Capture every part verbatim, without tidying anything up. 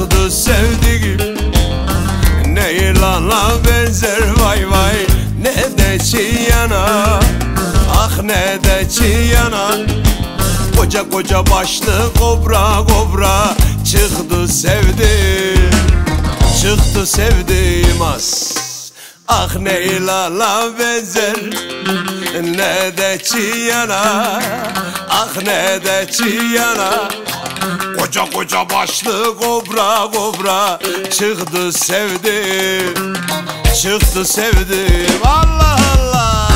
çıktı sevdiğim. Ne yılana benzer vay vay, ne de çiyana, ah ne de çiyana. Koca koca başlı kobra kobra çıktı sevdim, çıktı sevdim az. Ah ne ilala benzer, ne de çiyana, ah ne de çiyana. Koca koca başlı kobra kobra çıktı sevdim, çıktı sevdim. Allah Allah.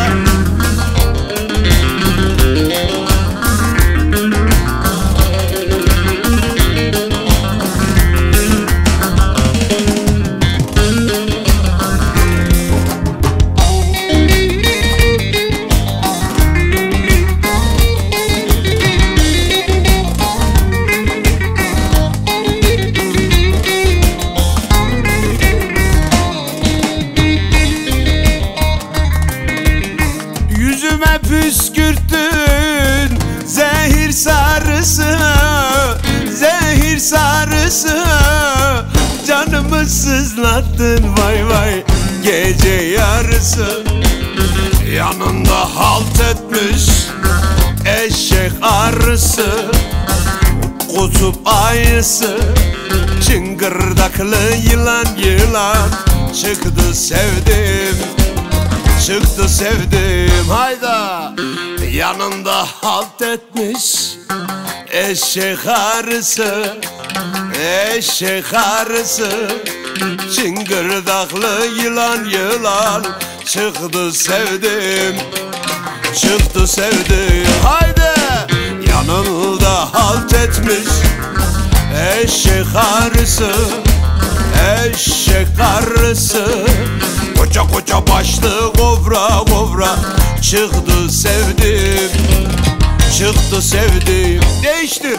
Püskürttün zehir sarısı, zehir sarısı. Canımı sızlattın vay vay gece yarısı. Yanında halt etmiş eşek arısı, kutup ayısı, çıngırdaklı yılan yılan çıktı sevdim, çıktı sevdim. Hayda. Yanında halt etmiş eşek arısı, eşek arısı, çıngırdaklı yılan yılan çıktı sevdim, çıktı sevdim. Haydi. Yanında halt etmiş eşek arısı, eşek arısı, koca koca başlı kobra kobra çıktı sevdim, çıktı sevdim. Değiştir.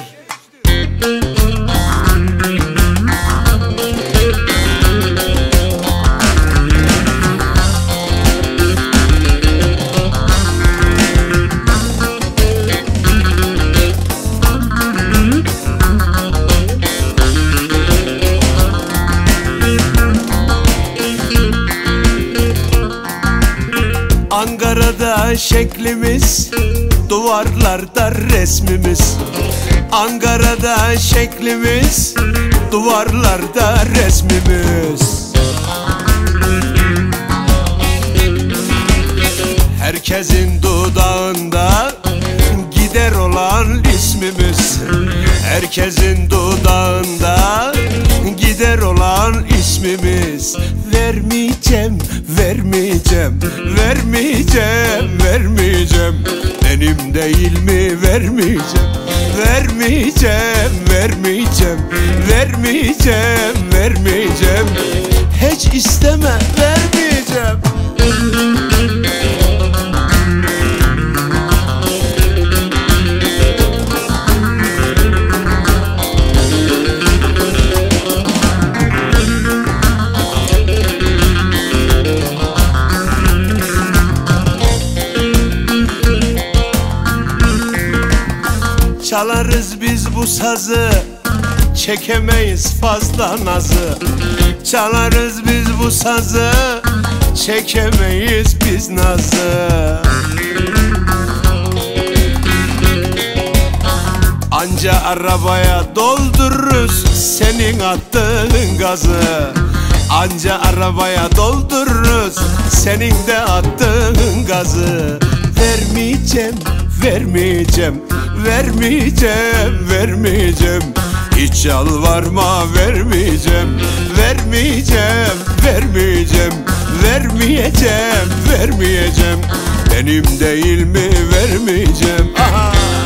Ankara'da şeklimiz, duvarlarda resmimiz. Ankara'da şeklimiz, duvarlarda resmimiz. Herkesin dudağında gider olan ismimiz. Herkesin dudağında gider olan ismimiz. Vermeyeceğim, vermeyeceğim, vermeyeceğim, vermeyeceğim. Benim değil mi vermeyeceğim, vermeyeceğim, vermeyeceğim, vermeyeceğim, vermeyeceğim. Hiç isteme, vermeyeceğim. Çalarız biz bu sazı, çekemeyiz fazla nazı. Çalarız biz bu sazı, çekemeyiz biz nazı. Anca arabaya doldururuz senin attığın gazı. Anca arabaya doldururuz senin de attığın gazı. Vermeyeceğim, vermeyeceğim, vermeyeceğim, vermeyeceğim. Hiç yalvarma, vermeyeceğim, vermeyeceğim, vermeyeceğim, vermeyeceğim, vermeyeceğim. Benim değil mi vermeyeceğim. Aha.